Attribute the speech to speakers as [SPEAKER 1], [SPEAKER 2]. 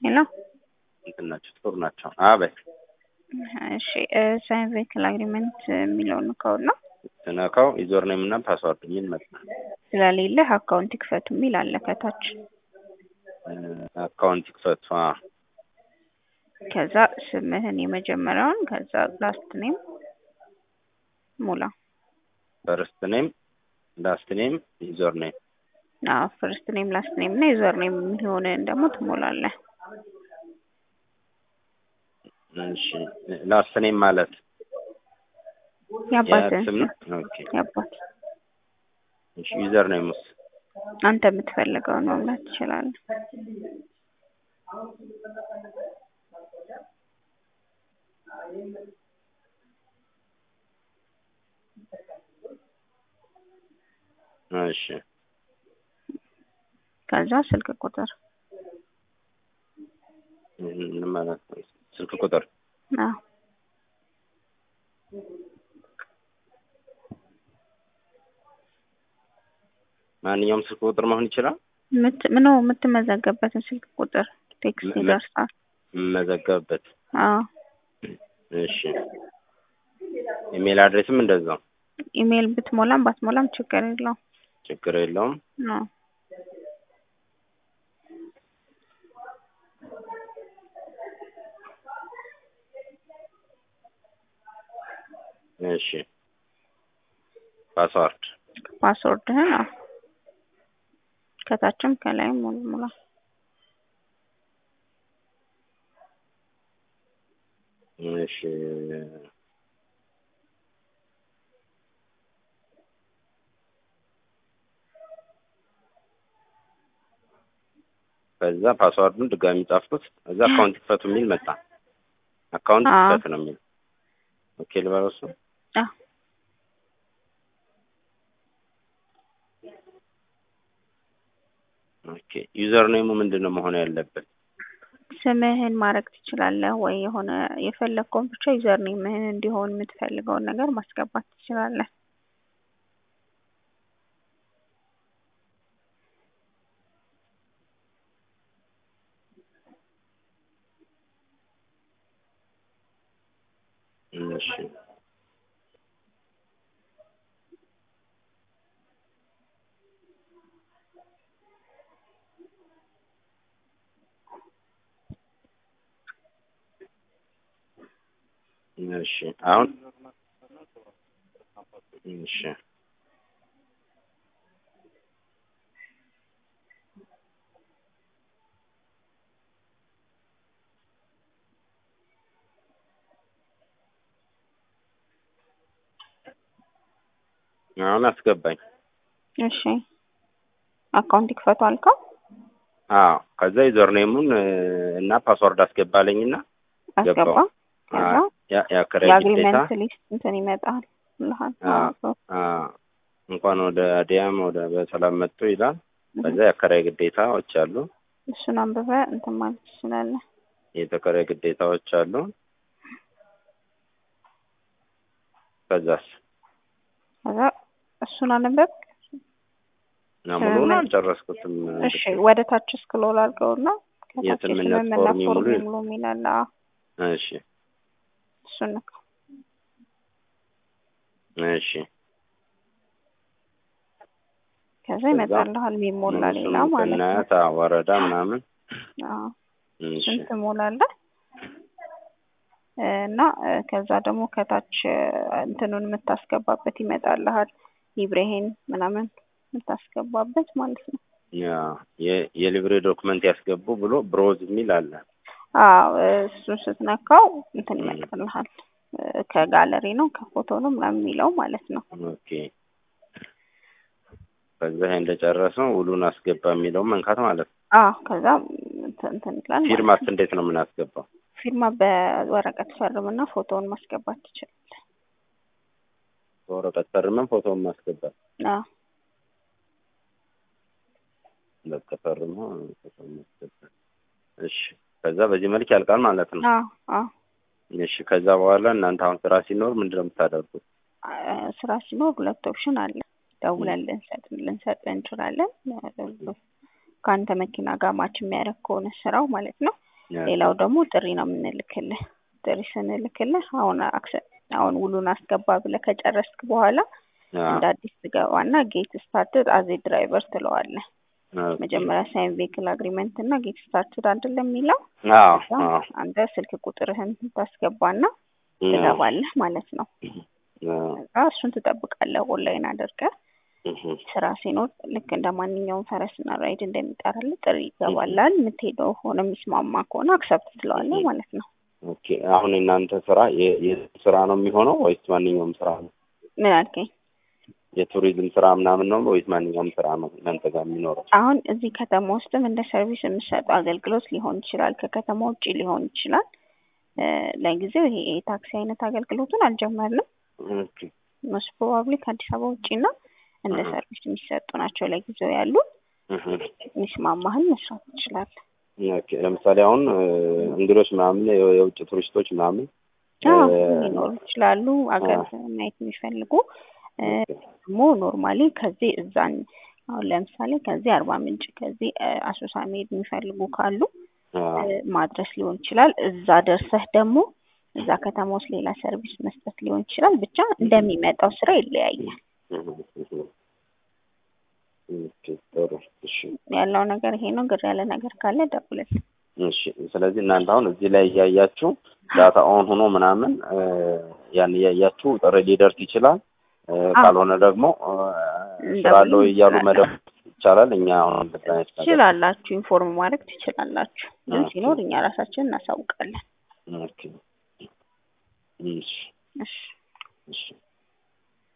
[SPEAKER 1] ሄሎ
[SPEAKER 2] እንትናቸው ጥሩ ናቸው። አቤት
[SPEAKER 1] እሺ ሳይን ቬሂክል አግሪመንት የሚለውን ኮድ ነው
[SPEAKER 2] ተነካው ዩዘር ኔም እና ፓስወርድ የሚል መጣ።
[SPEAKER 1] ስለሌለ አካውንት ይክፈቱ የሚል አለ ከታች።
[SPEAKER 2] አካውንት ይክፈቱ።
[SPEAKER 1] ከዛ ስምህን የመጀመሪያውን ከዛ ላስት ኔም ሙላ።
[SPEAKER 2] ፈርስት ኔም ላስት ኔም ዩዘር ኔም።
[SPEAKER 1] ፈርስት ኔም ላስት ኔም እና ዩዘር ኔም የሚሆንን ደግሞ ትሞላለህ።
[SPEAKER 2] እሺ ላስት ኔም ማለት
[SPEAKER 1] ያባትን
[SPEAKER 2] ስም ነው። ኦኬ
[SPEAKER 1] ያባት።
[SPEAKER 2] እሺ ዩዘር ኔምስ
[SPEAKER 1] አንተ የምትፈልገውን መሙላት ትችላለህ።
[SPEAKER 2] እሺ
[SPEAKER 1] ከዛ ስልክ ቁጥር
[SPEAKER 2] ማለት ስልክ ቁጥር ማንኛውም ስልክ ቁጥር መሆን ይችላል።
[SPEAKER 1] ምነው የምትመዘገብበትን ስልክ ቁጥር ቴክስት ይደርሳል።
[SPEAKER 2] መዘገብበት። እሺ ኢሜል አድሬስም እንደዛው።
[SPEAKER 1] ኢሜል ብትሞላም ባትሞላም ችግር የለውም።
[SPEAKER 2] ችግር የለውም። እሺ ፓስወርድህን
[SPEAKER 1] ከታችም ከላይም ሙላ።
[SPEAKER 2] እሺ ከዛ ፓስወርዱን ድጋሚ ጻፍኩት። ከዛ አካውንት ይክፈቱ የሚል መጣ። አካውንት ይክፈቱ ነው የሚል። ኦኬ ልበለው እሱ። ኦኬ ዩዘር ኔሙ ምንድነው መሆን ያለበት?
[SPEAKER 1] ስምህን ማድረግ ትችላለህ ወይ የሆነ የፈለከውን ብቻ ዩዘር ኔምህን እንዲሆን የምትፈልገውን ነገር ማስገባት ትችላለህ።
[SPEAKER 2] እሺ እሺ አሁን እሺ አሁን አስገባኝ።
[SPEAKER 1] እሺ አካውንት ይክፈቱ አልከው?
[SPEAKER 2] ከዛ ዩዘር ኔሙን እና ፓስወርድ አስገባለኝና
[SPEAKER 1] አስገባ። ከዛ
[SPEAKER 2] የአግሪመንት
[SPEAKER 1] ሊስት እንትን ይመጣል።
[SPEAKER 2] እንኳን ወደ አዲያም ወደ በሰላም መጥቶ ይላል። ከዛ የአከራይ ግዴታዎች አሉ።
[SPEAKER 1] እሱን አንብበህ እንትን ማለት ትችላለህ።
[SPEAKER 2] የተከራይ ግዴታዎች አሉ። ከዛ
[SPEAKER 1] እሱን አንብበህ
[SPEAKER 2] ሙሉውን አልጨረስኩትም።
[SPEAKER 1] እሺ ወደ ታች ስክሮል አድርገውና
[SPEAKER 2] የስምምነት ፎርም
[SPEAKER 1] ሙሉ ሚላላ።
[SPEAKER 2] እሺ
[SPEAKER 1] እሱን ነው።
[SPEAKER 2] እሺ
[SPEAKER 1] ከዛ ይመጣልሃል የሚሞላ ሌላ ማለት ነው።
[SPEAKER 2] እናት ወረዳ ምናምን
[SPEAKER 1] እሱን ትሞላለህ እና ከዛ ደግሞ ከታች እንትኑን የምታስገባበት ይመጣልሃል። ሊብሬህን ምናምን የምታስገባበት ማለት ነው።
[SPEAKER 2] የሊብሬ ዶክመንት ያስገቡ ብሎ ብሮዝ የሚል አለ።
[SPEAKER 1] እሱን ስትነካው እንትን ይመጣልሃል። ከጋለሪ ነው ከፎቶ ነው ምናምን የሚለው ማለት ነው።
[SPEAKER 2] ኦኬ ከዛ እንደጨረሰው ውሉን አስገባ የሚለው መንካት ማለት ነው።
[SPEAKER 1] ከዛ እንትን ይላል።
[SPEAKER 2] ፊርማስ እንዴት ነው የምናስገባው?
[SPEAKER 1] ፊርማ በወረቀት ፈርምና ፎቶውን ማስገባት ትችላለህ።
[SPEAKER 2] በወረቀት ፈርመን ፎቶውን ማስገባት? ለከፈርማ ፎቶውን ማስገባት። እሺ ከዛ በዚህ መልክ ያልቃል ማለት ነው። እሺ ከዛ በኋላ እናንተ አሁን ስራ ሲኖር ምንድነው የምታደርጉት?
[SPEAKER 1] ስራ ሲኖር ሁለት ኦፕሽን አለ። ደውለን ልንሰጥ እንችላለን። ከአንተ መኪና ጋር ማች የሚያደርግ ከሆነ ስራው ማለት ነው። ሌላው ደግሞ ጥሪ ነው የምንልክልህ። ጥሪ ስንልክልህ አሁን ውሉን አስገባ ብለህ ከጨረስክ በኋላ እንደ አዲስ ትገባና ጌት ስታርትድ አዝ ኤ ድራይቨር ትለዋለህ። መጀመሪያ ሳይን ቬሂክል አግሪመንት እና ጌት ስታርትድ አይደለም የሚለው? አንተ ስልክ ቁጥርህን ታስገባና ትገባለህ ማለት ነው። እሱን ትጠብቃለህ ኦንላይን አድርገህ። ስራ ሲኖር ልክ እንደማንኛውም ፈረስና ራይድ እንደሚጠራልህ ጥሪ ይገባላል። የምትሄደው ሆነ የሚስማማ ከሆነ አክሰፕት ትለዋለህ ማለት ነው።
[SPEAKER 2] ኦኬ አሁን እናንተ ስራ የስራ ነው የሚሆነው ወይስ ማንኛውም ስራ ነው?
[SPEAKER 1] ምን አልከኝ?
[SPEAKER 2] የቱሪዝም ስራ ምናምን ነው ወይስ ማንኛውም ስራ ነው እናንተ ጋር የሚኖረው?
[SPEAKER 1] አሁን እዚህ ከተማ ውስጥም እንደ ሰርቪስ የምትሰጠው አገልግሎት ሊሆን ይችላል፣ ከከተማ ውጪ ሊሆን ይችላል። ለጊዜው ይሄ የታክሲ አይነት አገልግሎቱን አልጀመርንም።
[SPEAKER 2] ኦኬ
[SPEAKER 1] ሞስት ፕሮባብሊ ከአዲስ አበባ ውጪና እንደ ሰርቪስ የሚሰጡ ናቸው ለጊዜው ያሉ። ሚስማማህን መስራት ትችላለህ።
[SPEAKER 2] ኦኬ ለምሳሌ አሁን እንግዶች ምናምን የውጭ ቱሪስቶች ምናምን
[SPEAKER 1] ሊኖሩ ይችላሉ አገር ማየት የሚፈልጉ ደግሞ ኖርማሊ ከዚህ እዛን አሁን ለምሳሌ ከዚህ አርባ ምንጭ ከዚህ አሶሳ መሄድ የሚፈልጉ ካሉ ማድረስ ሊሆን ይችላል። እዛ ደርሰህ ደግሞ እዛ ከተማ ውስጥ ሌላ ሰርቪስ መስጠት ሊሆን ይችላል። ብቻ እንደሚመጣው ስራ ይለያያል። ያለው ነገር ይሄ ነው። ግር ያለ ነገር ካለ ደውልልኝ።
[SPEAKER 2] እሺ ስለዚህ እናንተ አሁን እዚህ ላይ ያያያችሁ ዳታ ኦን ሆኖ ምናምን ያን ያያያችሁ ጥሪ ሊደርስ ይችላል። ካልሆነ ደግሞ ስራለው እያሉ መደብ ይቻላል። እኛ አሁን
[SPEAKER 1] ትችላላችሁ፣ ኢንፎርም ማድረግ ትችላላችሁ። ግን ሲኖር እኛ ራሳችን እናሳውቃለን።
[SPEAKER 2] ኦኬ እሺ እሺ